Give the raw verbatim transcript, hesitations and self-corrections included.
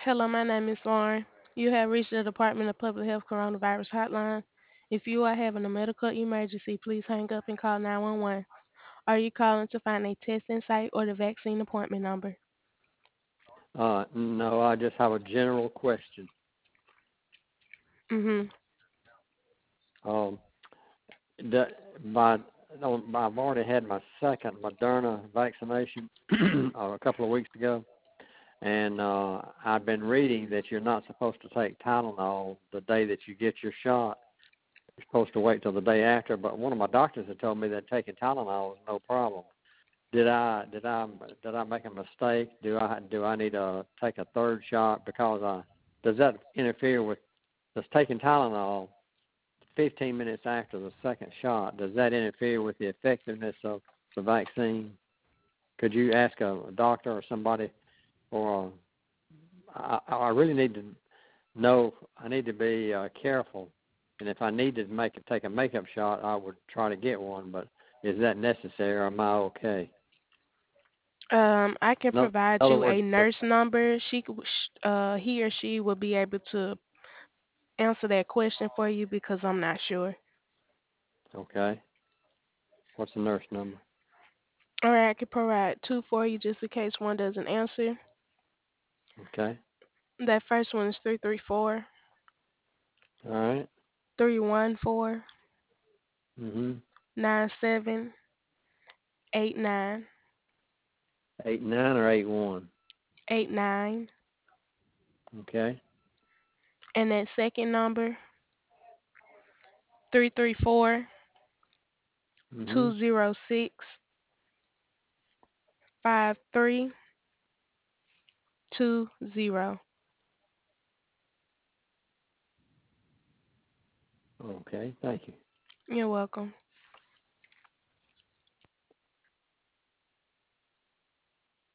Hello, my name is Lauren. You have reached the Department of Public Health Coronavirus Hotline. If you are having a medical emergency, please hang up and call nine one one. Are you calling to find a testing site or the vaccine appointment number? Uh, no, I just have a general question. Mm-hmm. Um, the, my, no, I've already had my second Moderna vaccination uh, a couple of weeks ago, and uh, I've been reading that you're not supposed to take Tylenol the day that you get your shot. You're supposed to wait till the day after. But one of my doctors had told me that taking Tylenol is no problem. Did I did I did I make a mistake? Do I do I need to take a third shot because I does that interfere with does taking Tylenol fifteen minutes after the second shot, does that interfere with the effectiveness of the vaccine? Could you ask a, a doctor or somebody, or I, I really need to know, I need to be uh, careful, and if I need to make it, take a makeup shot, I would try to get one, but is that necessary or am I okay? Um, I can No, in provide other you words, a nurse number. She, could- sh- uh, he or she will be able to answer that question for you because I'm not sure. okay, what's the nurse number? All right, I can provide two for you just in case one doesn't answer. Okay, That first one is three three four all right, three one four mm-hmm, nine seven eight nine eight nine or eight one, eight nine. okay, And that second number, three three four mm-hmm, two zero six five three two zero. okay, thank you. You're welcome.